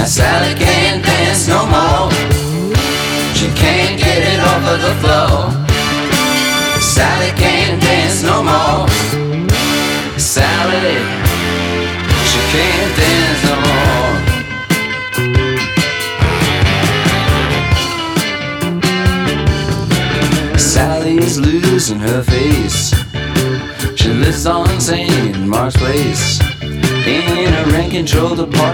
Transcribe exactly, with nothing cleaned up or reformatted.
Sally can't dance no more. She can't get it off of the floor. Sally can't dance no more. Sally, she can't dance no more. Sally is losing her face. She lives on Saint Mark's Place in a rent-controlled apartment.